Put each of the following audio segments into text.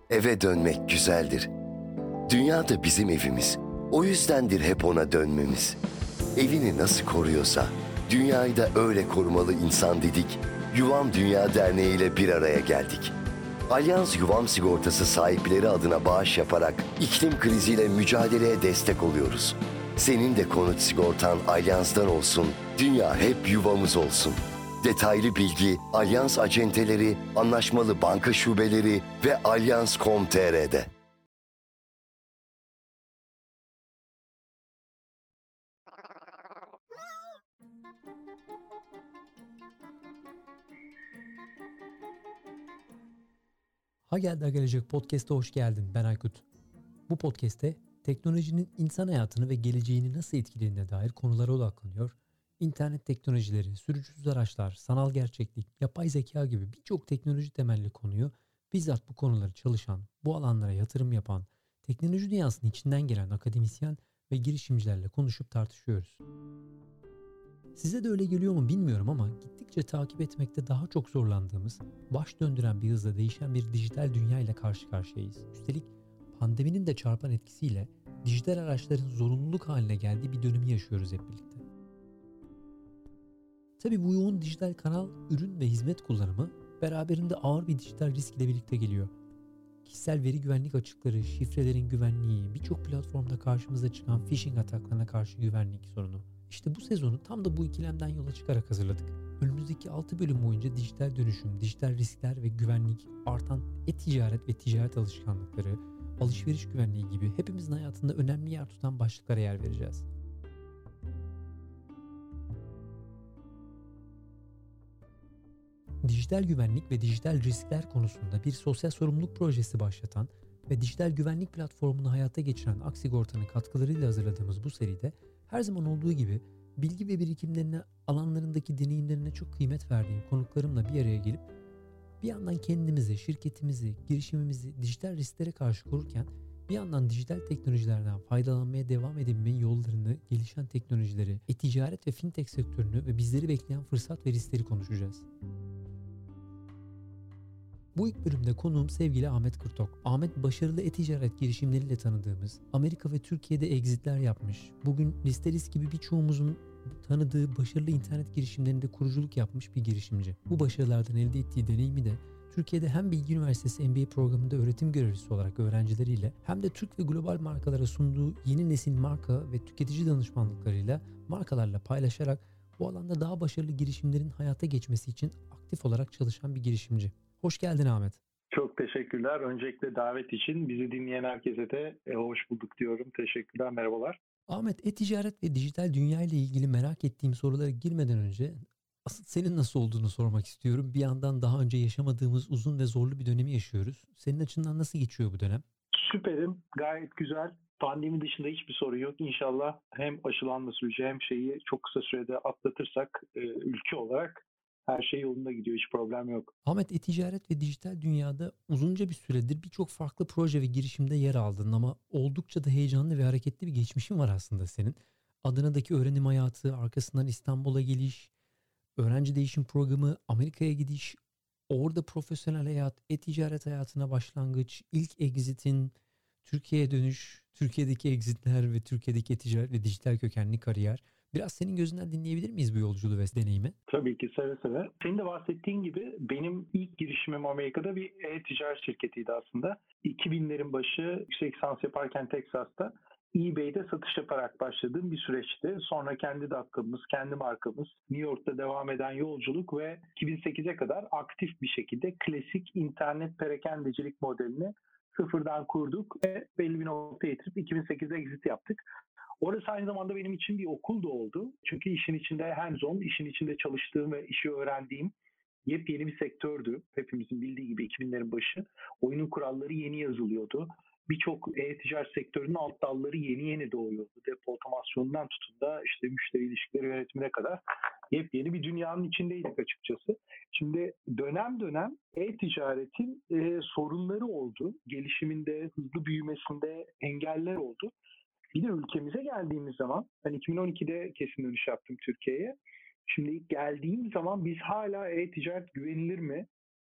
Eve dönmek güzeldir. Dünya da bizim evimiz. O yüzdendir hep ona dönmemiz. Evini nasıl koruyorsa, dünyayı da öyle korumalı insan dedik. Yuvam Dünya Derneği ile bir araya geldik. Alyans Yuvam Sigortası sahipleri adına bağış yaparak iklim kriziyle mücadeleye destek oluyoruz. Senin de konut sigortan Alyans'tan olsun, dünya hep yuvamız olsun. Detaylı bilgi Alyans acenteleri, anlaşmalı banka şubeleri ve alyans.com.tr'de. Ha geldi ha gelecek podcast'a hoş geldin. Ben Aykut. Bu podcast'te teknolojinin insan hayatını ve geleceğini nasıl etkilediğine dair konulara odaklanıyor. İnternet teknolojileri, sürücüsüz araçlar, sanal gerçeklik, yapay zeka gibi birçok teknoloji temelli konuyu bizzat bu konuları çalışan, bu alanlara yatırım yapan, teknoloji dünyasının içinden gelen akademisyen ve girişimcilerle konuşup tartışıyoruz. Size de öyle geliyor mu bilmiyorum ama gittikçe takip etmekte daha çok zorlandığımız, baş döndüren bir hızla değişen bir dijital dünya ile karşı karşıyayız. Üstelik pandeminin de çarpan etkisiyle dijital araçların zorunluluk haline geldiği bir dönemi yaşıyoruz hep birlikte. Tabii bu yoğun dijital kanal, ürün ve hizmet kullanımı beraberinde ağır bir dijital risk ile birlikte geliyor. Kişisel veri güvenlik açıkları, şifrelerin güvenliği, birçok platformda karşımıza çıkan phishing ataklarına karşı güvenlik sorunu. İşte bu sezonu tam da bu ikilemden yola çıkarak hazırladık. Önümüzdeki 6 bölüm boyunca dijital dönüşüm, dijital riskler ve güvenlik, artan e-ticaret ve ticaret alışkanlıkları, alışveriş güvenliği gibi hepimizin hayatında önemli yer tutan başlıklara yer vereceğiz. Dijital güvenlik ve dijital riskler konusunda bir sosyal sorumluluk projesi başlatan ve dijital güvenlik platformunu hayata geçiren Aksigorta'nın katkılarıyla hazırladığımız bu seride her zaman olduğu gibi bilgi ve birikimlerine, alanlarındaki deneyimlerine çok kıymet verdiğim konuklarımla bir araya gelip bir yandan kendimizi, şirketimizi, girişimimizi dijital risklere karşı korurken bir yandan dijital teknolojilerden faydalanmaya devam edebilmenin yollarını, gelişen teknolojileri, e-ticaret ve fintech sektörünü ve bizleri bekleyen fırsat ve riskleri konuşacağız. Bu ilk bölümde konuğum sevgili Ahmet Kırtok. Ahmet başarılı e-ticaret girişimleriyle tanıdığımız, Amerika ve Türkiye'de exitler yapmış, bugün Listeris gibi birçoğumuzun tanıdığı başarılı internet girişimlerinde kuruculuk yapmış bir girişimci. Bu başarılardan elde ettiği deneyimi de Türkiye'de hem Bilgi Üniversitesi MBA programında öğretim görevlisi olarak öğrencileriyle hem de Türk ve global markalara sunduğu yeni nesil marka ve tüketici danışmanlıklarıyla markalarla paylaşarak bu alanda daha başarılı girişimlerin hayata geçmesi için aktif olarak çalışan bir girişimci. Hoş geldin Ahmet. Çok teşekkürler. Öncelikle davet için bizi dinleyen herkese de hoş bulduk diyorum. Teşekkürler, merhabalar. Ahmet, e-ticaret ve dijital dünya ile ilgili merak ettiğim sorulara girmeden önce asıl senin nasıl olduğunu sormak istiyorum. Bir yandan daha önce yaşamadığımız uzun ve zorlu bir dönemi yaşıyoruz. Senin açından nasıl geçiyor bu dönem? Süperim, gayet güzel. Pandemi dışında hiçbir sorun yok. İnşallah hem aşılanma süreci hem şeyi çok kısa sürede atlatırsak ülke olarak her şey yolunda gidiyor. Hiç problem yok. Ahmet, e-ticaret ve dijital dünyada uzunca bir süredir birçok farklı proje ve girişimde yer aldın ama oldukça da heyecanlı ve hareketli bir geçmişin var aslında senin. Adana'daki öğrenim hayatı, arkasından İstanbul'a geliş, öğrenci değişim programı, Amerika'ya gidiş, orada profesyonel hayat, e-ticaret hayatına başlangıç, ilk exitin, Türkiye'ye dönüş, Türkiye'deki exitler ve Türkiye'deki e-ticaret ve dijital kökenli kariyer. Biraz senin gözünden dinleyebilir miyiz bu yolculuğu ve deneyimi? Tabii ki seve seve. Senin de bahsettiğin gibi benim ilk girişimim Amerika'da bir e-ticaret şirketiydi aslında. 2000'lerin başı yüksek lisans yaparken Texas'ta eBay'de satış yaparak başladığım bir süreçti. Sonra kendi dakikamız, kendi markamız, New York'ta devam eden yolculuk ve 2008'e kadar aktif bir şekilde klasik internet perakendecilik modelini sıfırdan kurduk ve belli bir noktaya getirip 2008'de exit yaptık. Orası aynı zamanda benim için bir okul da oldu. Çünkü işin içinde hands-on, işin içinde çalıştığım ve işi öğrendiğim yepyeni bir sektördü. Hepimizin bildiği gibi 2000'lerin başı. Oyunun kuralları yeni yazılıyordu. Birçok e-ticaret sektörünün alt dalları yeni doğuyordu. Depo otomasyonundan tutun da işte müşteri ilişkileri yönetimine kadar yepyeni bir dünyanın içindeydik açıkçası. Şimdi dönem dönem e-ticaretin sorunları oldu. Gelişiminde, hızlı büyümesinde engeller oldu. Bir de ülkemize geldiğimiz zaman, ben 2012'de kesin dönüş yaptım Türkiye'ye. Şimdi ilk geldiğim zaman biz hala e-ticaret güvenilir mi?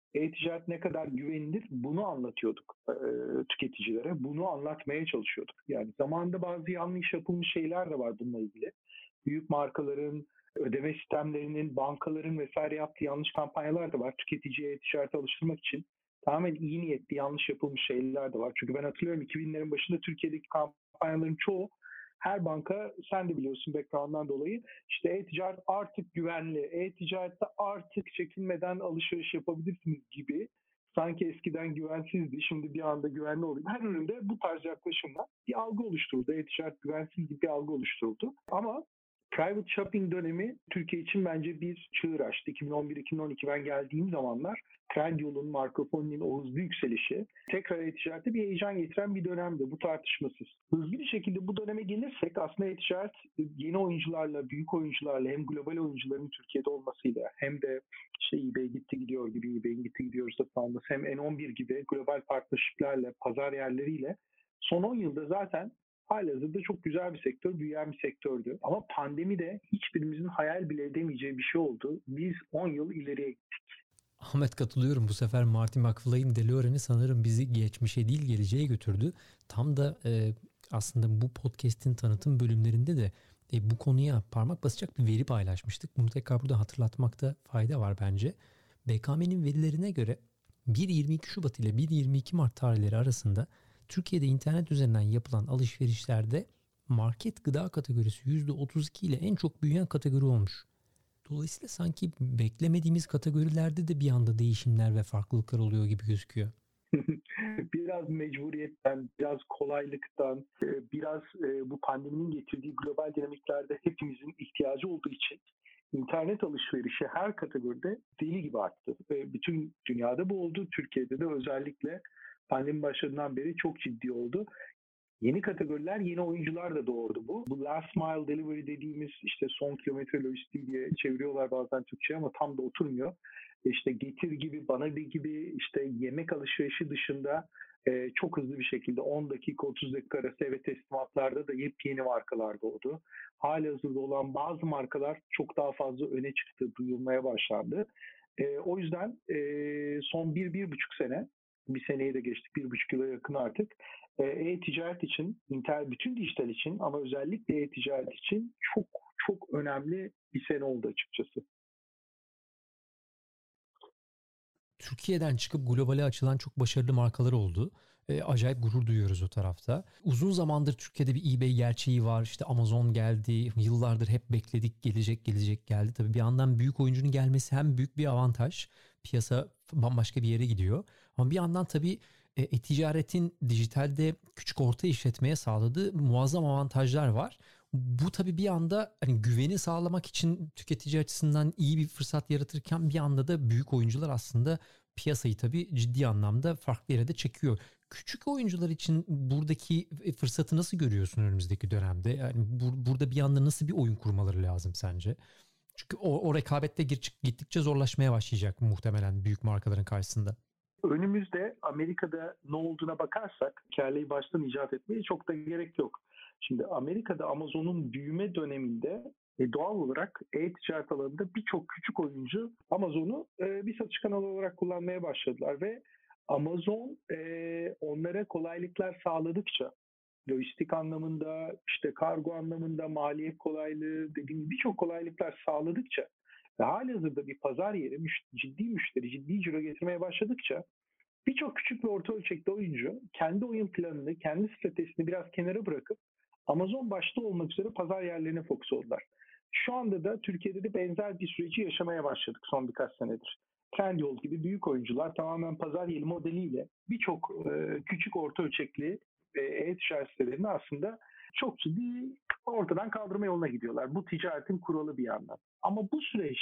E-ticaret ne kadar güvenilir bunu anlatıyorduk tüketicilere. Bunu anlatmaya çalışıyorduk. Yani zamanında bazı yanlış yapılmış şeyler de var bununla ilgili. Büyük markaların, ödeme sistemlerinin, bankaların vesaire yaptığı yanlış kampanyalar da var. Tüketiciye e-ticarete alıştırmak için tamamen iyi niyetli yanlış yapılmış şeyler de var. Çünkü ben hatırlıyorum 2000'lerin başında Türkiye'deki kampanyaların çoğu her banka, sen de biliyorsun background'dan dolayı, işte e-ticaret artık güvenli, e-ticarette artık çekinmeden alışveriş yapabilirsiniz gibi, sanki eskiden güvensizdi, şimdi bir anda güvenli oluyor. Her üründe bu tarz yaklaşımla bir algı oluşturuldu. E-ticaret güvensiz gibi bir algı oluşturuldu. Ama private shopping dönemi Türkiye için bence bir çığır açtı. 2011-2012 ben geldiğim zamanlar Trendyol'un, Marco Polo'nun o hızlı yükselişi tekrar e-ticarete bir heyecan getiren bir dönemdi. Bu tartışmasız. Hızlı bir şekilde bu döneme gelirsek aslında e-ticaret yeni oyuncularla, büyük oyuncularla, hem global oyuncuların Türkiye'de olmasıyla hem de işte eBay gitti gidiyor gibi, eBay'in gitti gidiyor satın alması, hem N11 gibi global partnershiplerle, pazar yerleriyle son 10 yılda zaten halihazırda çok güzel bir sektör, büyüyen bir sektördü. Ama pandemide hiçbirimizin hayal bile edemeyeceği bir şey oldu. Biz 10 yıl ileriye gittik. Ahmet, katılıyorum. Bu sefer Marty McFly'in DeLorean'i sanırım bizi geçmişe değil geleceğe götürdü. Tam da aslında bu podcast'in tanıtım bölümlerinde de bu konuya parmak basacak bir veri paylaşmıştık. Bunu tekrar burada hatırlatmakta fayda var bence. BKM'nin verilerine göre 1-22 Şubat ile 1-22 Mart tarihleri arasında Türkiye'de internet üzerinden yapılan alışverişlerde market gıda kategorisi %32 ile en çok büyüyen kategori olmuş. Dolayısıyla sanki beklemediğimiz kategorilerde de bir anda değişimler ve farklılıklar oluyor gibi gözüküyor. Biraz mecburiyetten, biraz kolaylıktan, biraz bu pandeminin getirdiği global dinamiklerde hepimizin ihtiyacı olduğu için internet alışverişi her kategoride deli gibi arttı. Ve bütün dünyada bu oldu. Türkiye'de de özellikle pandemi başladığından beri çok ciddi oldu. Yeni kategoriler, yeni oyuncular da doğurdu bu. Bu last mile delivery dediğimiz, işte son kilometre lojistiği diye çeviriyorlar bazen Türkçe ama tam da oturmuyor. İşte Getir gibi, Bana gibi, işte yemek alışverişi dışında çok hızlı bir şekilde 10 dakika 30 dakika arası eve teslimatlarda da yepyeni markalar doğdu. Halihazırda olan bazı markalar çok daha fazla öne çıktı, duyulmaya başlandı. O yüzden son 1-1,5 sene, bir seneyi de geçtik, 1,5 yıla yakın artık, e-ticaret için, bütün dijital için ama özellikle e-ticaret için çok çok önemli bir sene oldu açıkçası. Türkiye'den çıkıp globale açılan çok başarılı markalar oldu. Acayip gurur duyuyoruz o tarafta. Uzun zamandır Türkiye'de bir eBay gerçeği var. İşte Amazon geldi. Yıllardır hep bekledik, gelecek geldi. Tabii bir yandan büyük oyuncunun gelmesi hem büyük bir avantaj. Piyasa bambaşka bir yere gidiyor. Ama bir yandan tabii ticaretin dijitalde küçük orta işletmeye sağladığı muazzam avantajlar var. Bu tabii bir anda hani güveni sağlamak için tüketici açısından iyi bir fırsat yaratırken bir anda da büyük oyuncular aslında piyasayı tabii ciddi anlamda farklı yere de çekiyor. Küçük oyuncular için buradaki fırsatı nasıl görüyorsun önümüzdeki dönemde? Yani burada bir anda nasıl bir oyun kurmaları lazım sence? Çünkü o rekabette gittikçe zorlaşmaya başlayacak muhtemelen büyük markaların karşısında. Önümüzde Amerika'da ne olduğuna bakarsak hikayeyi baştan icat etmeye çok da gerek yok. Şimdi Amerika'da Amazon'un büyüme döneminde doğal olarak e-ticaret alanında birçok küçük oyuncu Amazon'u bir satış kanalı olarak kullanmaya başladılar ve Amazon onlara kolaylıklar sağladıkça, lojistik anlamında, işte kargo anlamında, maliyet kolaylığı, dediğim gibi birçok kolaylıklar sağladıkça ve halihazırda bir pazar yeri, ciddi müşteri, ciddi ciro getirmeye başladıkça birçok küçük ve orta ölçekli oyuncu kendi oyun planını, kendi stratejisini biraz kenara bırakıp Amazon başta olmak üzere pazar yerlerine fokus oldular. Şu anda da Türkiye'de de benzer bir süreci yaşamaya başladık son birkaç senedir. Trendyol gibi büyük oyuncular tamamen pazar yeri modeliyle birçok küçük orta ölçekli e-ticaret sitelerini aslında çok ciddi ortadan kaldırma yoluna gidiyorlar. Bu ticaretin kuralı bir yandan. Ama bu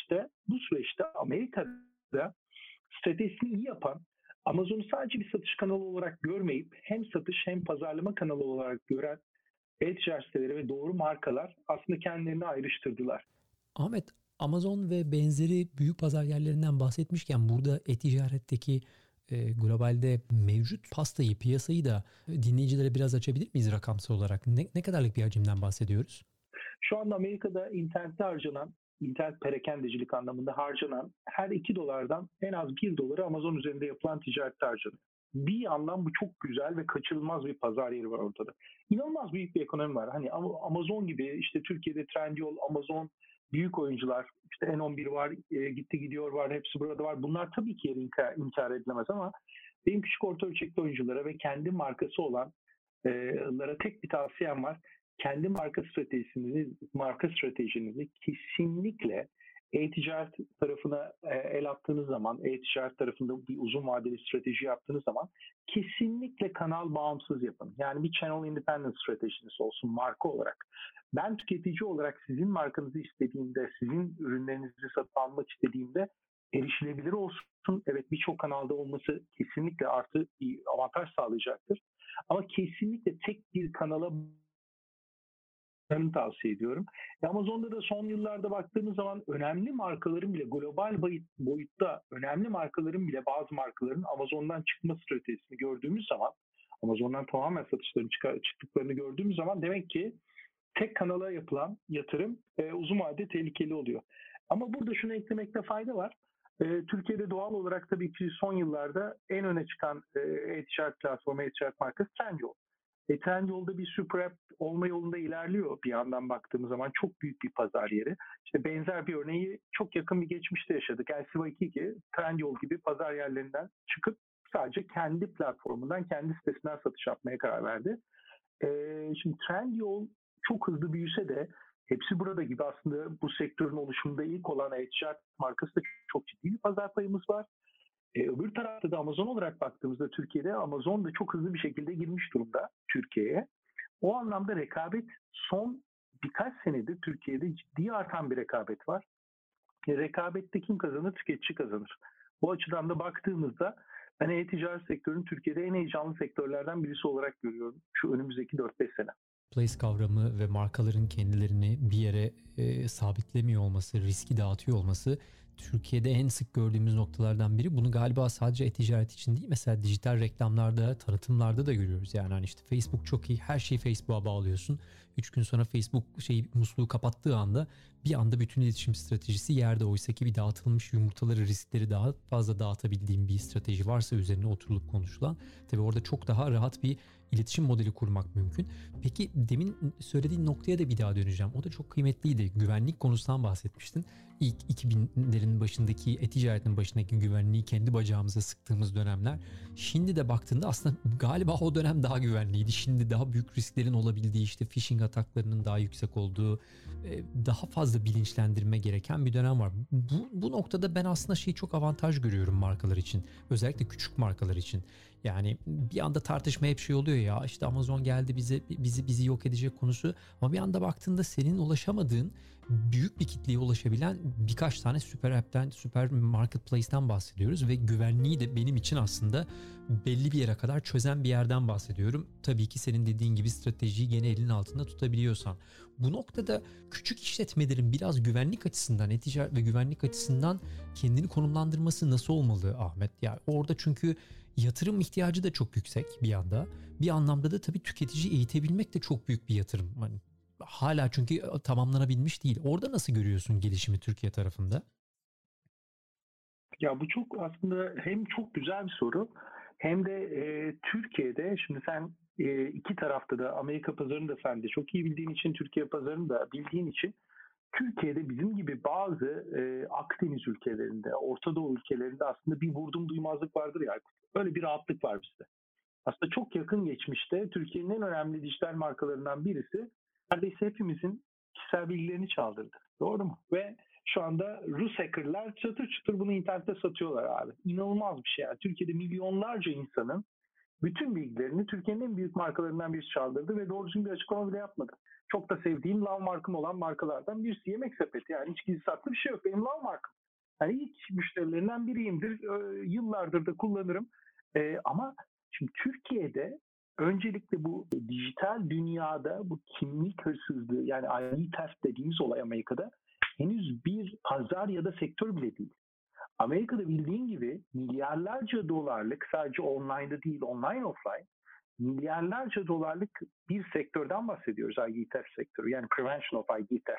süreçte Amerika'da stratejisini iyi yapan, Amazon'u sadece bir satış kanalı olarak görmeyip hem satış hem pazarlama kanalı olarak gören e-ticaret siteleri ve doğru markalar aslında kendilerini ayrıştırdılar. Ahmet, Amazon ve benzeri büyük pazar yerlerinden bahsetmişken burada e-ticaretteki globalde mevcut piyasayı da dinleyicilere biraz açabilir miyiz rakamsal olarak? Ne kadarlık bir hacimden bahsediyoruz? Şu anda Amerika'da internette harcanan internet perakendecilik anlamında harcanan her $2'dan en az $1 Amazon üzerinde yapılan ticarette harcanıyor. Bir yandan bu çok güzel ve kaçınılmaz bir pazar yeri var ortada. İnanılmaz büyük bir ekonomi var. Hani Amazon gibi işte Türkiye'de Trendyol, Amazon, büyük oyuncular, işte N11 var, gitti gidiyor var, hepsi burada var. Bunlar tabii ki inkar edilemez ama benim küçük orta ölçekli oyunculara ve kendi markası olanlara tek bir tavsiyem var. Kendi marka stratejinizi kesinlikle e-ticaret tarafına el attığınız zaman, e-ticaret tarafında bir uzun vadeli strateji yaptığınız zaman kesinlikle kanal bağımsız yapın. Yani bir channel independent stratejiniz olsun marka olarak. Ben tüketici olarak sizin markanızı istediğimde, sizin ürünlerinizi satın almak istediğimde erişilebilir olsun. Evet, birçok kanalda olması kesinlikle artı bir avantaj sağlayacaktır. Ama kesinlikle tek bir kanala tavsiye ediyorum. Amazon'da da son yıllarda baktığımız zaman önemli markaların bile global boyutta önemli markaların bile bazı markaların Amazon'dan çıkma stratejisini gördüğümüz zaman, Amazon'dan tamamen satışların çıktıklarını gördüğümüz zaman demek ki tek kanala yapılan yatırım uzun vadede tehlikeli oluyor. Ama burada şunu eklemekte fayda var. Türkiye'de doğal olarak tabii ki son yıllarda en öne çıkan e-ticaret platformu, e-ticaret markası Trendyol. Trendyol'da bir super app olma yolunda ilerliyor bir yandan baktığımız zaman. Çok büyük bir pazar yeri. İşte benzer bir örneği çok yakın bir geçmişte yaşadık. LC2 Trendyol gibi pazar yerlerinden çıkıp sadece kendi platformundan, kendi sitesinden satış yapmaya karar verdi. Şimdi Trendyol çok hızlı büyüse de hepsi burada gibi aslında bu sektörün oluşumunda ilk olan e-ticaret markası da çok ciddi bir pazar payımız var. Öbür tarafta da Amazon olarak baktığımızda Türkiye'de Amazon da çok hızlı bir şekilde girmiş durumda Türkiye'ye. O anlamda rekabet son birkaç senedir Türkiye'de ciddi artan bir rekabet var. Rekabette kim kazanır? Tüketici kazanır. Bu açıdan da baktığımızda ben e-ticaret sektörünü Türkiye'de en heyecanlı sektörlerden birisi olarak görüyorum şu önümüzdeki 4-5 sene. Place kavramı ve markaların kendilerini bir yere sabitlemiyor olması, riski dağıtıyor olması Türkiye'de en sık gördüğümüz noktalardan biri. Bunu galiba sadece e-ticaret için değil, mesela dijital reklamlarda, tanıtımlarda da görüyoruz. Yani hani işte Facebook çok iyi, her şeyi Facebook'a bağlıyorsun. 3 gün sonra Facebook musluğu kapattığı anda bir anda bütün iletişim stratejisi yerde. Oysa ki bir dağıtılmış yumurtaları, riskleri daha fazla dağıtabildiğim bir strateji varsa üzerine oturulup konuşulan, tabii orada çok daha rahat bir iletişim modeli kurmak mümkün. Peki demin söylediğin noktaya da bir daha döneceğim. O da çok kıymetliydi. Güvenlik konusundan bahsetmiştin. İlk 2000'lerin başındaki e-ticaretin başındaki güvenliği kendi bacağımıza sıktığımız dönemler. Şimdi de baktığında aslında galiba o dönem daha güvenliydi. Şimdi daha büyük risklerin olabildiği, işte phishing ataklarının daha yüksek olduğu, daha fazla bilinçlendirme gereken bir dönem var. Bu noktada ben aslında çok avantaj görüyorum markalar için. Özellikle küçük markalar için. Yani bir anda tartışma hep oluyor ya, işte Amazon geldi bizi yok edecek konusu, ama bir anda baktığında senin ulaşamadığın büyük bir kitleye ulaşabilen birkaç tane süper app'ten, süper marketplace'ten bahsediyoruz ve güvenliği de benim için aslında belli bir yere kadar çözen bir yerden bahsediyorum. Tabii ki senin dediğin gibi stratejiyi gene elinin altında tutabiliyorsan. Bu noktada küçük işletmelerin biraz güvenlik açısından, e-ticaret ve güvenlik açısından kendini konumlandırması nasıl olmalı Ahmet? Yani orada çünkü yatırım ihtiyacı da çok yüksek bir yanda. Bir anlamda da tabii tüketici eğitebilmek de çok büyük bir yatırım. Hani hala çünkü tamamlanabilmiş değil. Orada nasıl görüyorsun gelişimi Türkiye tarafında? Ya bu çok aslında hem çok güzel bir soru hem de Türkiye'de şimdi sen iki tarafta da Amerika pazarını da sen de çok iyi bildiğin için Türkiye pazarını da bildiğin için Türkiye'de bizim gibi bazı Akdeniz ülkelerinde, Orta Doğu ülkelerinde aslında bir vurdum duymazlık vardır ya. Öyle bir rahatlık var bizde. Aslında çok yakın geçmişte Türkiye'nin en önemli dijital markalarından birisi neredeyse hepimizin kişisel bilgilerini çaldırdı. Doğru mu? Ve şu anda Rus hackerlar çatır çatır bunu internette satıyorlar abi. İnanılmaz bir şey yani. Türkiye'de milyonlarca insanın bütün bilgilerini Türkiye'nin en büyük markalarından birisi çaldırdı ve doğru düzgün bir açıklama bile yapmadı. Çok da sevdiğim love markım olan markalardan birisi Yemek Sepeti. Yani hiç gizli saklı bir şey yok. Benim love markım. Yani ilk müşterilerinden biriyimdir. Yıllardır da kullanırım. Ama şimdi Türkiye'de öncelikle bu dijital dünyada bu kimlik hırsızlığı yani ID theft dediğimiz olay Amerika'da henüz bir pazar ya da sektör bile değil. Amerika'da bildiğin gibi milyarlarca dolarlık sadece online'da değil online offline milyarlarca dolarlık bir sektörden bahsediyoruz ID theft sektörü yani prevention of ID theft.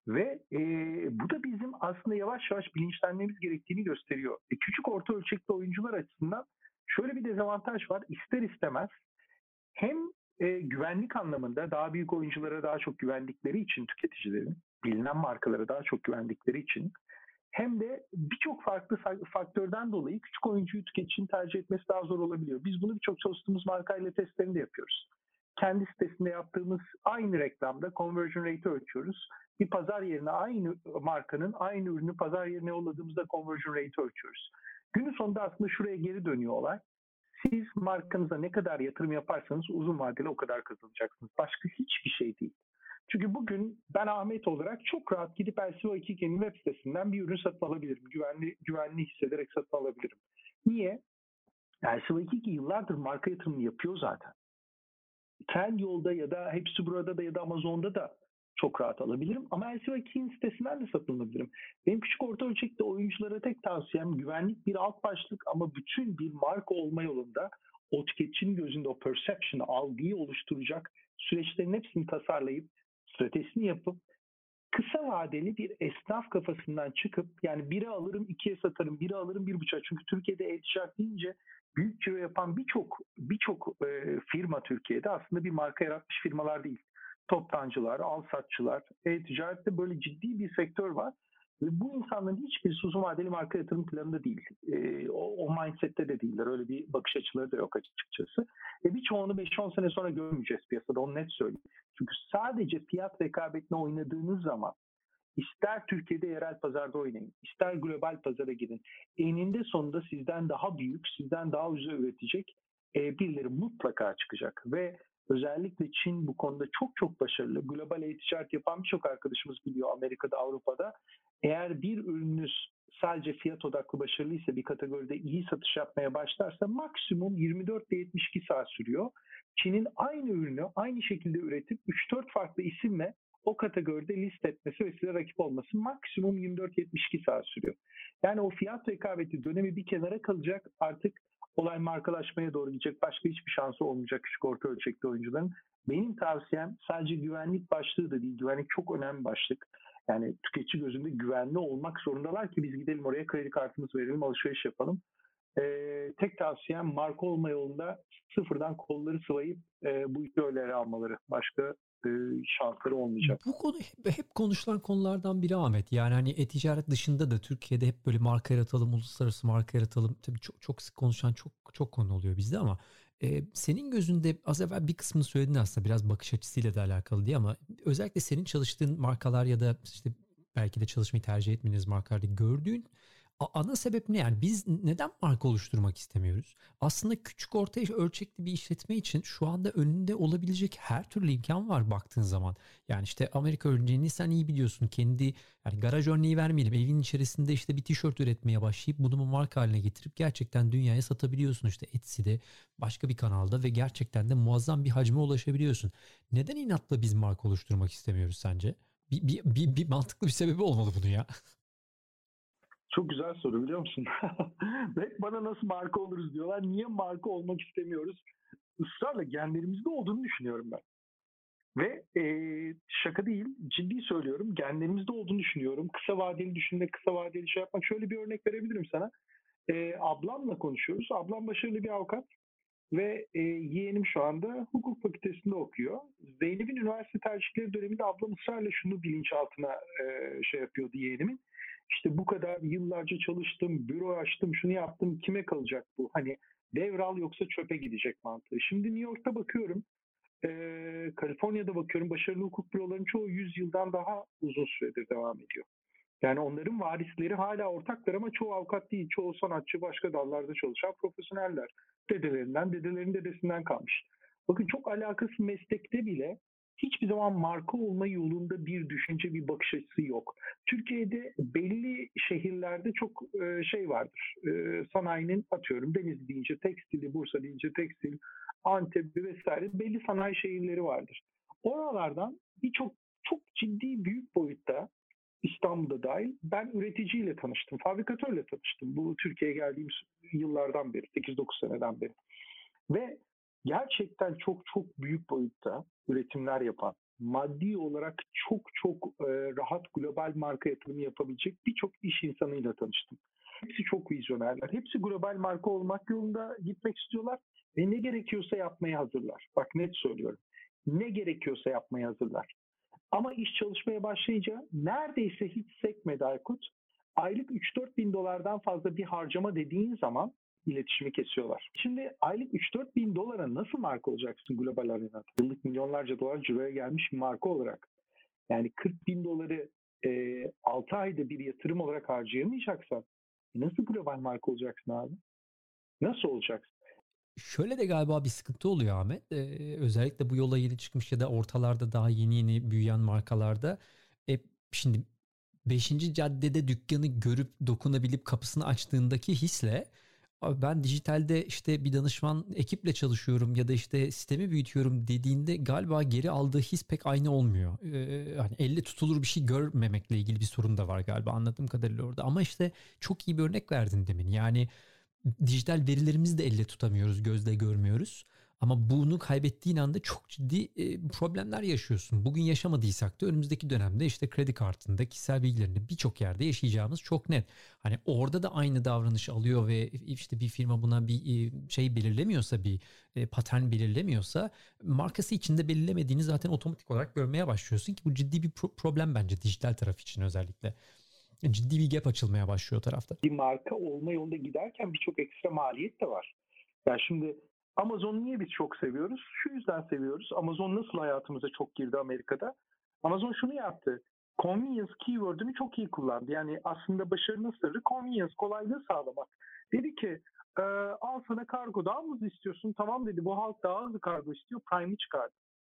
Ve bu da bizim aslında yavaş yavaş bilinçlenmemiz gerektiğini gösteriyor. Küçük orta ölçekli oyuncular açısından şöyle bir dezavantaj var. İster istemez hem güvenlik anlamında daha büyük oyunculara daha çok güvendikleri için tüketicilerin, bilinen markalara daha çok güvendikleri için hem de birçok farklı faktörden dolayı küçük oyuncuyu tüketicinin tercih etmesi daha zor olabiliyor. Biz bunu birçok çalıştığımız markayla testlerini de yapıyoruz. Kendi sitesinde yaptığımız aynı reklamda conversion rate'i ölçüyoruz. Bir pazar yerine aynı markanın aynı ürünü pazar yerine yolladığımızda conversion rate'i ölçüyoruz. Günün sonunda aslında şuraya geri dönüyor olay. Siz markanıza ne kadar yatırım yaparsanız uzun vadeli o kadar kazanacaksınız. Başka hiçbir şey değil. Çünkü bugün ben Ahmet olarak çok rahat gidip LCO2'nin web sitesinden bir ürün satın alabilirim. Güvenli hissederek satın alabilirim. Niye? LCO2 yıllardır marka yatırımını yapıyor zaten. Trendyol'da ya da Hepsi Burada da ya da Amazon'da da çok rahat alabilirim. Ama LCO2'nin sitesinden de satın alabilirim. Benim küçük orta ölçekli oyunculara tek tavsiyem güvenlik bir alt başlık ama bütün bir marka olma yolunda o tüketicinin gözünde o perception, algıyı oluşturacak süreçlerin hepsini tasarlayıp stratejisini yapıp kısa vadeli bir esnaf kafasından çıkıp yani biri alırım ikiye satarım, biri alırım bir buçuğa. Çünkü Türkiye'de e-ticaret deyince büyük ciro yapan birçok firma Türkiye'de aslında bir marka yaratmış firmalar değil. Toptancılar, alsatçılar, e-ticarette böyle ciddi bir sektör var. Ve bu insanların hiçbirisi uzun vadeli marka yatırım planında değil. O mindsette de değiller. Öyle bir bakış açıları da yok açıkçası. Birçoğunu 5-10 sene sonra görmeyeceğiz piyasada. Onu net söyleyeyim. Çünkü sadece fiyat rekabetine oynadığınız zaman ister Türkiye'de yerel pazarda oynayın, ister global pazara girin. Eninde sonunda sizden daha büyük, sizden daha ucuza üretecek birileri mutlaka çıkacak. Ve özellikle Çin bu konuda çok çok başarılı. Global e-ticaret yapan birçok arkadaşımız biliyor Amerika'da, Avrupa'da. Eğer bir ürününüz sadece fiyat odaklı başarılıysa bir kategoride iyi satış yapmaya başlarsa maksimum 24 ile 72 saat sürüyor. Çin'in aynı ürünü aynı şekilde üretip 3-4 farklı isimle o kategoride list etmesi ve size rakip olması maksimum 24-72 saat sürüyor. Yani o fiyat rekabeti dönemi bir kenara kalacak. Artık olay markalaşmaya doğru gidecek. Başka hiçbir şansı olmayacak küçük orta ölçekli oyuncuların. Benim tavsiyem sadece güvenlik başlığı da değil. Güvenlik çok önemli başlık. Yani tüketici gözünde güvenli olmak zorundalar ki biz gidelim oraya kredi kartımızı verelim, alışveriş yapalım. Tek tavsiyem marka olma yolunda sıfırdan kolları sıvayıp bu işi öyle ele almaları. Başka şansları olmayacak. Bu konu hep konuşulan konulardan biri Ahmet. Yani hani e-ticaret dışında da Türkiye'de hep böyle marka yaratalım, uluslararası marka yaratalım. Tabii çok sık konuşan çok konu oluyor bizde ama senin gözünde az evvel bir kısmını söyledin aslında biraz bakış açısıyla da alakalı diye ama özellikle senin çalıştığın markalar ya da işte belki de çalışmayı tercih etmediğiniz markalarda gördüğün ana sebep ne? Yani biz neden marka oluşturmak istemiyoruz? Aslında küçük orta ölçekli bir işletme için şu anda önünde olabilecek her türlü imkan var baktığın zaman. Yani işte Amerika örneğini sen iyi biliyorsun. Kendi yani garaj örneği vermeyelim. Evin içerisinde işte bir tişört üretmeye başlayıp bunu marka haline getirip gerçekten dünyaya satabiliyorsun işte Etsy'de başka bir kanalda ve gerçekten de muazzam bir hacme ulaşabiliyorsun. Neden inatla biz marka oluşturmak istemiyoruz sence? Bir mantıklı bir sebebi olmalı bunun ya. Çok güzel soru biliyor musun? Ve bana nasıl marka oluruz diyorlar. Niye marka olmak istemiyoruz? Israrla genlerimizde olduğunu düşünüyorum ben. Ve şaka değil, ciddi söylüyorum. Genlerimizde olduğunu düşünüyorum. Kısa vadeli düşünmek, kısa vadeli şey yapmak. Şöyle bir örnek verebilirim sana. Ablamla konuşuyoruz. Ablam başarılı bir avukat. Ve yeğenim şu anda hukuk fakültesinde okuyor. Zeynep'in üniversite tercihleri döneminde ablam ısrarla şunu bilinçaltına şey yapıyordu yeğenimin. İşte bu kadar yıllarca çalıştım, büro açtım, şunu yaptım, kime kalacak bu? Hani devral yoksa çöpe gidecek mantığı. Şimdi New York'ta bakıyorum, Kaliforniya'da bakıyorum, başarılı hukuk bürolarının çoğu 100 yıldan daha uzun süredir devam ediyor. Yani onların varisleri hala ortaklar ama çoğu avukat değil, çoğu sanatçı, başka dallarda çalışan profesyoneller. Dedelerinden, dedelerin dedesinden kalmış. Bakın çok alakasız meslekte bile hiçbir zaman marka olma yolunda bir düşünce, bir bakış açısı yok. Türkiye'de belli şehirlerde çok şey vardır. Sanayinin atıyorum Denizli deyince tekstili, Bursa deyince tekstil, Antep'li vesaire belli sanayi şehirleri vardır. Oralardan çok ciddi büyük boyutta İstanbul'da dahil ben üreticiyle tanıştım, fabrikatörle tanıştım. Bu Türkiye'ye geldiğim yıllardan beri, 8-9 seneden beri. Ve gerçekten çok büyük boyutta üretimler yapan, maddi olarak çok çok rahat global marka yatırımı yapabilecek birçok iş insanıyla tanıştım. Hepsi çok vizyonerler. Hepsi global marka olmak yolunda gitmek istiyorlar ve ne gerekiyorsa yapmaya hazırlar. Bak net söylüyorum. Ne gerekiyorsa yapmaya hazırlar. Ama iş çalışmaya başlayınca neredeyse hiç sekmedi Aykut. Aylık 3-4 bin dolardan fazla bir harcama dediğin zaman iletişimi kesiyorlar. Şimdi aylık 3-4 bin dolara nasıl marka olacaksın global arenada? Yıllık milyonlarca dolar ciroya gelmiş bir marka olarak. Yani 40 bin doları 6 ayda bir yatırım olarak harcayamayacaksan nasıl global marka olacaksın abi? Nasıl olacaksın? Şöyle de galiba bir sıkıntı oluyor Ahmet. Özellikle bu yola yeni çıkmış ya da ortalarda daha yeni yeni büyüyen markalarda. Şimdi beşinci caddede dükkanı görüp dokunabilip kapısını açtığındaki hisle "Abi ben dijitalde işte bir danışman ekiple çalışıyorum ya da işte sistemi büyütüyorum" dediğinde galiba geri aldığı his pek aynı olmuyor. Hani elle tutulur bir şey görmemekle ilgili bir sorun da var galiba anladığım kadarıyla orada. Ama işte çok iyi bir örnek verdin demin. Yani dijital verilerimizi de elle tutamıyoruz, gözle görmüyoruz. Ama bunu kaybettiğin anda çok ciddi problemler yaşıyorsun. Bugün yaşamadıysak da önümüzdeki dönemde işte kredi kartında kişisel bilgilerini birçok yerde yaşayacağımız çok net. Hani orada da aynı davranış alıyor ve işte bir firma buna bir şey belirlemiyorsa, bir patern belirlemiyorsa markası içinde belirlemediğini zaten otomatik olarak görmeye başlıyorsun ki bu ciddi bir problem bence dijital taraf için özellikle. Ciddi bir gap açılmaya başlıyor o tarafta. Bir marka olma yolunda giderken birçok ekstra maliyet de var. Ya şimdi Amazon'u niye biz çok seviyoruz? Şu yüzden seviyoruz. Amazon nasıl hayatımıza çok girdi Amerika'da? Amazon şunu yaptı. Convenience keyword'ünü çok iyi kullandı. Yani aslında başarının sırrı convenience, kolaylığı sağlamak. Dedi ki al sana kargo, daha mı hızlı istiyorsun? Tamam dedi, bu halk daha hızlı kargo istiyor. Prime'i çıkardı.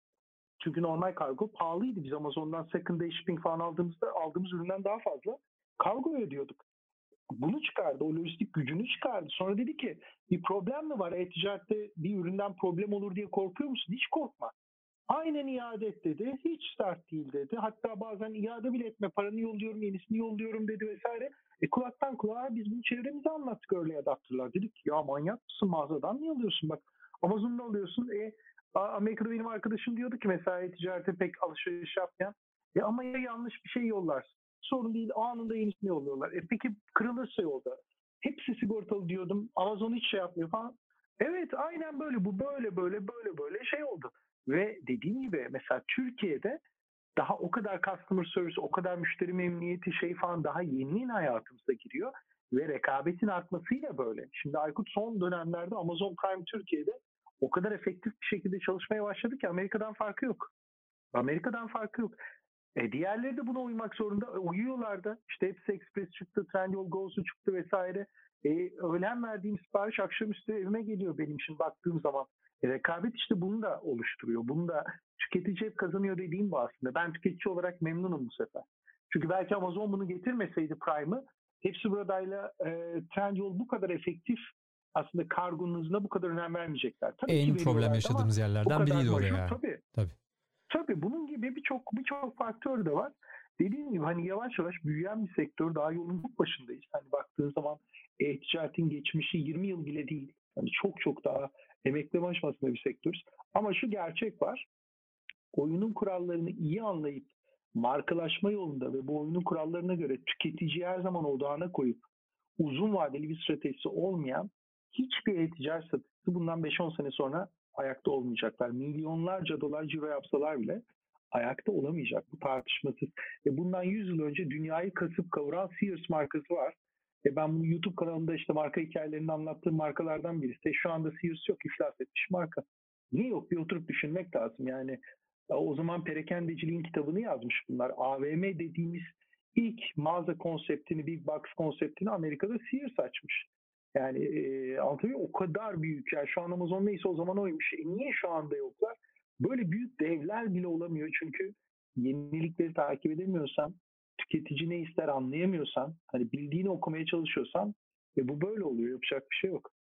Çünkü normal kargo pahalıydı. Biz Amazon'dan second day shipping falan aldığımız üründen daha fazla kargo ödüyorduk. Bunu çıkardı. O lojistik gücünü çıkardı. Sonra dedi ki bir problem mi var? E-ticarette bir üründen problem olur diye korkuyor musun? Hiç korkma. Aynen iade et dedi. Hiç sert değil dedi. Hatta bazen iade bile etme, paranı yolluyorum, yenisini yolluyorum dedi vesaire. Kulaktan kulağa biz bunu çevremize anlattık öyle adaptörler. Dedik ya manyak mısın, mağazadan mı alıyorsun bak. Amazon'da alıyorsun. Amerika'da benim arkadaşım diyordu ki mesela ticarete pek alışveriş yapmayan. Ama ya yanlış bir şey yollarsın. Sorun değil, anında yenisini yolluyorlar. Peki kırılırsa yolda. Hepsi sigortalı diyordum. Amazon hiç şey yapmıyor falan. Evet aynen böyle, bu böyle şey oldu. Ve dediğim gibi mesela Türkiye'de daha o kadar customer service, o kadar müşteri memnuniyeti şey falan daha yeni hayatımıza giriyor. Ve rekabetin artmasıyla böyle. Şimdi Aykut son dönemlerde Amazon Prime Türkiye'de o kadar efektif bir şekilde çalışmaya başladı ki Amerika'dan farkı yok. Amerika'dan farkı yok. Diğerleri de buna uymak zorunda. Uyuyorlar da. İşte hepsi Express çıktı, Trendyol Go'su çıktı vesaire. Öğlen verdiğim sipariş akşamüstü evime geliyor benim için baktığım zaman. Rekabet işte bunu da oluşturuyor. Bunu da tüketici hep kazanıyor dediğim bu aslında. Ben tüketici olarak memnunum bu sefer. Çünkü belki Amazon bunu getirmeseydi Prime'ı, hepsi buradayla Trendyol bu kadar efektif, aslında kargonun hızına bu kadar önem vermeyecekler. Tabii ki En problem veriyorlardı ama yaşadığımız bu yerlerden kadar biriydi o da majör yani. tabii. Tabii. Tabii bunun gibi birçok faktör de var. Dediğim gibi hani yavaş yavaş büyüyen bir sektör, daha yolun çok başındayız. Hani baktığın zaman ticaretin geçmişi 20 yıl bile değil. Hani çok çok daha emekleme aşamasında bir sektörüz. Ama şu gerçek var. Oyunun kurallarını iyi anlayıp markalaşma yolunda ve bu oyunun kurallarına göre tüketiciyi her zaman odağına koyup uzun vadeli bir stratejisi olmayan hiçbir e-ticaret satıcısı bundan 5-10 sene sonra ayakta olmayacaklar. Milyonlarca dolar ciro yapsalar bile ayakta olamayacak. Bu tartışmasız. Bundan 100 yıl önce dünyayı kasıp kavuran Sears markası var. Ben bunu YouTube kanalımda işte marka hikayelerini anlattığım markalardan birisi. Şu anda Sears yok, iflas etmiş marka. Niye yok? Bir oturup düşünmek lazım. Yani o zaman perakendeciliğin kitabını yazmış bunlar. AVM dediğimiz ilk mağaza konseptini, Big Box konseptini Amerika'da Sears açmış. Yani anlatabiliyor muyum? O kadar büyük. Yani şu an Amazon neyse o zaman oymuş. Niye şu anda yoklar? Böyle büyük devler bile olamıyor. Çünkü yenilikleri takip edemiyorsan, tüketici ne ister anlayamıyorsan, hani bildiğini okumaya çalışıyorsan ve bu böyle oluyor. Yapacak bir şey yok.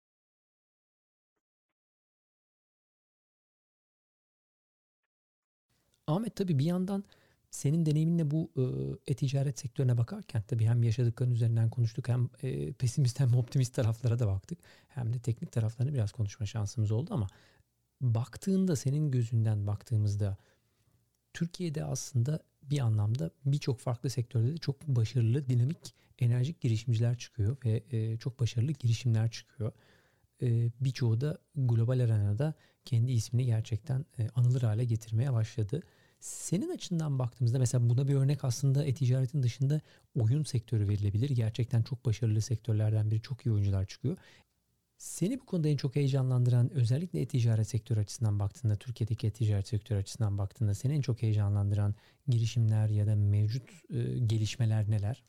Ahmet tabii bir yandan senin deneyiminle bu e-ticaret sektörüne bakarken tabii hem yaşadıkların üzerinden konuştuk hem pesimist hem optimist taraflara da baktık. Hem de teknik taraflarını biraz konuşma şansımız oldu ama baktığında senin gözünden baktığımızda Türkiye'de aslında bir anlamda birçok farklı sektörde de çok başarılı, dinamik, enerjik girişimciler çıkıyor ve çok başarılı girişimler çıkıyor. Birçoğu da global arenada kendi ismini gerçekten anılır hale getirmeye başladı. Senin açından baktığımızda mesela buna bir örnek aslında e-ticaretin dışında oyun sektörü verilebilir. Gerçekten çok başarılı sektörlerden biri, çok iyi oyuncular çıkıyor. Seni bu konuda en çok heyecanlandıran, özellikle e-ticaret sektörü açısından baktığında, Türkiye'deki e-ticaret sektörü açısından baktığında seni en çok heyecanlandıran girişimler ya da mevcut gelişmeler neler?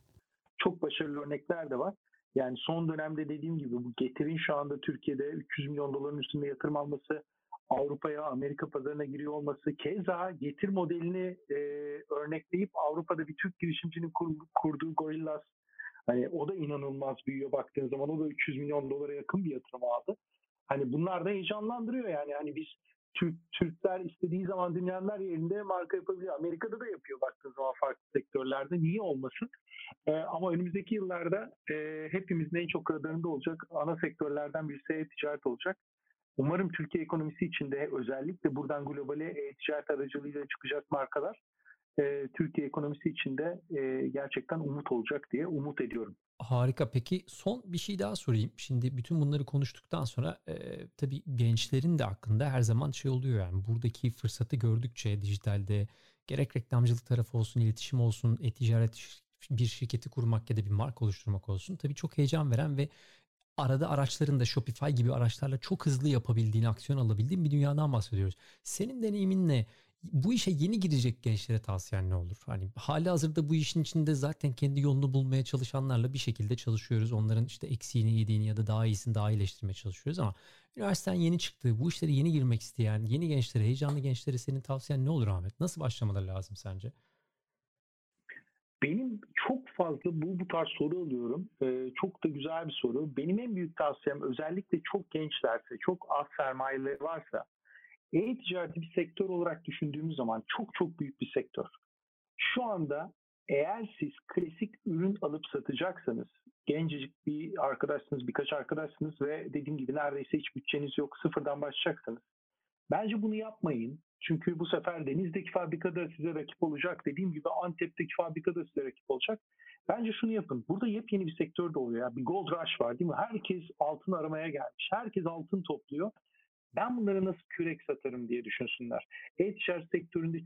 Çok başarılı örnekler de var. Yani son dönemde dediğim gibi bu Getir'in şu anda Türkiye'de 300 milyon doların üstünde yatırım alması, Avrupa'ya, Amerika pazarına giriyor olması, keza Getir modelini örnekleyip Avrupa'da bir Türk girişimcinin kurduğu Gorillas, hani o da inanılmaz büyüyor baktığın zaman. O da 300 milyon dolara yakın bir yatırım aldı. Hani bunlar da heyecanlandırıyor yani. Hani biz Türkler istediği zaman dünyanın her yerinde marka yapabiliyor. Amerika'da da yapıyor baktığın zaman farklı sektörlerde. Niye olmasın? Ama önümüzdeki yıllarda hepimizin en çok radarında olacak ana sektörlerden birisi e-ticaret olacak. Umarım Türkiye ekonomisi içinde özellikle buradan globale e-ticaret aracılığıyla çıkacak markalar Türkiye ekonomisi içinde gerçekten umut olacak diye umut ediyorum. Harika. Peki son bir şey daha sorayım. Şimdi bütün bunları konuştuktan sonra tabii gençlerin de hakkında her zaman şey oluyor yani buradaki fırsatı gördükçe dijitalde gerek reklamcılık tarafı olsun, iletişim olsun, e-ticaret bir şirketi kurmak ya da bir marka oluşturmak olsun. Tabii çok heyecan veren ve arada araçların da Shopify gibi araçlarla çok hızlı yapabildiğin, aksiyon alabildiğin bir dünyadan bahsediyoruz. Senin deneyiminle bu işe yeni girecek gençlere tavsiyen ne olur? Hani hali hazırda bu işin içinde zaten kendi yolunu bulmaya çalışanlarla bir şekilde çalışıyoruz. Onların işte eksiğini, yediğini ya da daha iyisini daha iyileştirmeye çalışıyoruz ama üniversiteden yeni çıktığı, bu işlere yeni girmek isteyen, yeni gençlere, heyecanlı gençlere senin tavsiyen ne olur Ahmet? Nasıl başlamaları lazım sence? Benim çok fazla bu tarz soru alıyorum. Çok da güzel bir soru. Benim en büyük tavsiyem özellikle çok gençlerse, çok az sermayeleri varsa e-ticareti bir sektör olarak düşündüğümüz zaman çok çok büyük bir sektör. Şu anda eğer siz klasik ürün alıp satacaksanız, gencecik bir arkadaşsınız, birkaç arkadaşsınız ve dediğim gibi neredeyse hiç bütçeniz yok, sıfırdan başlayacaksanız, bence bunu yapmayın. Çünkü bu sefer Deniz'deki fabrikada size rakip olacak. Dediğim gibi Antep'teki fabrikada size rakip olacak. Bence şunu yapın. Burada yepyeni bir sektör doğuyor. Ya. Bir gold rush var değil mi? Herkes altın aramaya gelmiş. Herkes altın topluyor. Ben bunları nasıl kürek satarım diye düşünsünler. E-ticaret sektöründe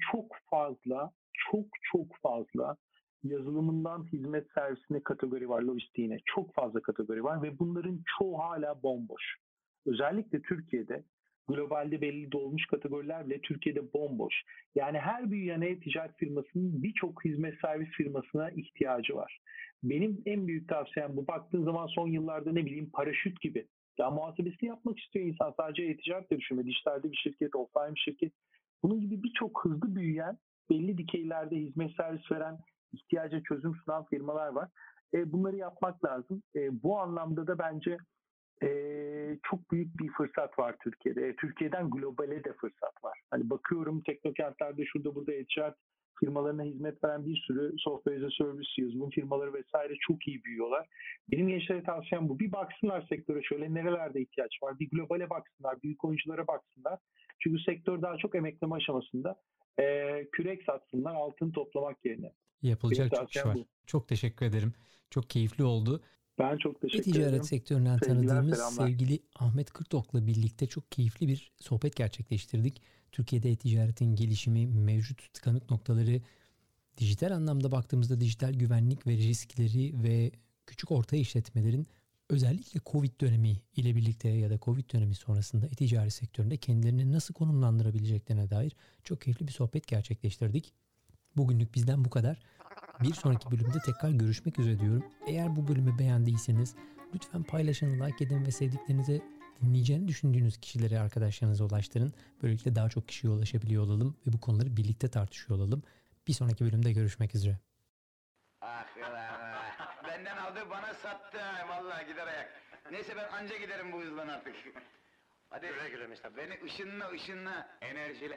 çok fazla yazılımından hizmet servisine kategori var, lojistiğine. Çok fazla kategori var ve bunların çoğu hala bomboş. Özellikle Türkiye'de globalde belli dolmuş kategoriler bile Türkiye'de bomboş. Yani her büyüyen e-ticaret firmasının birçok hizmet servis firmasına ihtiyacı var. Benim en büyük tavsiyem bu. Baktığın zaman son yıllarda ne bileyim paraşüt gibi. Ya muhasebesini yapmak istiyor insan. Sadece e-ticaret de düşünme. Dijitalde bir şirket, offline bir şirket. Bunun gibi birçok hızlı büyüyen, belli dikeylerde hizmet servis veren, ihtiyaca çözüm sunan firmalar var. Bunları yapmak lazım. Bu anlamda da bence çok büyük bir fırsat var Türkiye'de. Türkiye'den globale de fırsat var. Hani bakıyorum teknokentlerde şurada burada e-ticaret firmalarına hizmet veren bir sürü software as a service yazılım firmaları vesaire çok iyi büyüyorlar. Benim gençlere tavsiyem bu. Bir baksınlar sektöre şöyle nerelerde ihtiyaç var. Bir globale baksınlar, büyük oyunculara baksınlar. Çünkü sektör daha çok emekleme aşamasında. Kürek satsınlar altın toplamak yerine. Benim Yapılacak çok iş tavsiyem var. bu. Çok teşekkür ederim. Çok keyifli oldu. Ben çok teşekkür E-ticaret ederim. sektöründen Sevgiler, tanıdığımız selamlar. sevgili Ahmet Kırtok'la birlikte çok keyifli bir sohbet gerçekleştirdik. Türkiye'de e-ticaretin gelişimi, mevcut tıkanık noktaları, dijital anlamda baktığımızda dijital güvenlik ve riskleri ve küçük orta işletmelerin özellikle Covid dönemi ile birlikte ya da Covid dönemi sonrasında e-ticaret sektöründe kendilerini nasıl konumlandırabileceklerine dair çok keyifli bir sohbet gerçekleştirdik. Bugünlük bizden bu kadar. Bir sonraki bölümde tekrar görüşmek üzere diyorum. Eğer bu bölümü beğendiyseniz lütfen paylaşın, like edin ve sevdiklerinize, dinleyeceğini düşündüğünüz kişilere, arkadaşlarınıza ulaştırın. Böylelikle daha çok kişiye ulaşabiliyor olalım ve bu konuları birlikte tartışıyor olalım. Bir sonraki bölümde görüşmek üzere. Ah ulan, benden aldı bana sattı vallahi gider ayak. Neyse ben anca giderim bu hızlan artık. Hadi güle güle Mr. Beni ışınla enerjiyle.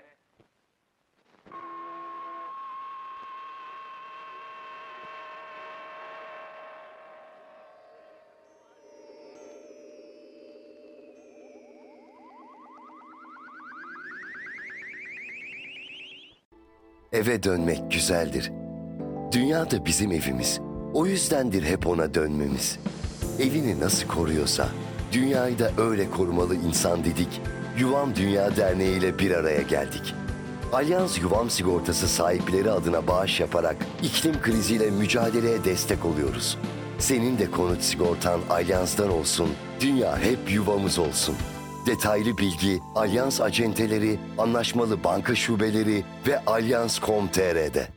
Eve dönmek güzeldir. Dünya da bizim evimiz. O yüzdendir hep ona dönmemiz. Evini nasıl koruyorsa, dünyayı da öyle korumalı insan dedik. Yuvam Dünya Derneği ile bir araya geldik. Alyans Yuvam Sigortası sahipleri adına bağış yaparak iklim kriziyle mücadeleye destek oluyoruz. Senin de konut sigortan Alyans'tan olsun, dünya hep yuvamız olsun. Detaylı bilgi Alyans acenteleri, anlaşmalı banka şubeleri ve Alyans.com.tr'de.